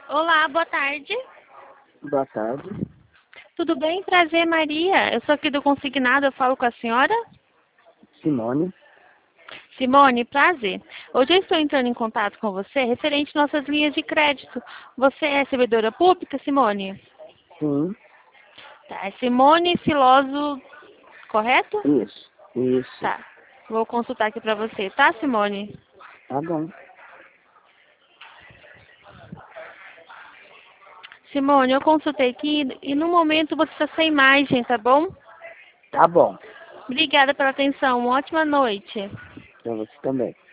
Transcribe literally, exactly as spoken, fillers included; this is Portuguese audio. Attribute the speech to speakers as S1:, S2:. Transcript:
S1: Olá, boa tarde.
S2: Boa tarde.
S1: Tudo bem? Prazer, Maria. Eu sou aqui do Consignado, eu falo com a senhora?
S2: Simone.
S1: Simone, prazer. Hoje eu estou entrando em contato com você referente às nossas linhas de crédito. Você é servidora pública, Simone?
S2: Sim.
S1: Tá, é Simone Filoso, correto?
S2: Isso. Isso.
S1: Tá. Vou consultar aqui para você, tá, Simone?
S2: Tá bom.
S1: Simone, eu consultei aqui e no momento você está sem imagem, tá bom?
S2: Tá bom.
S1: Obrigada pela atenção. Uma ótima noite.
S2: Pra você também.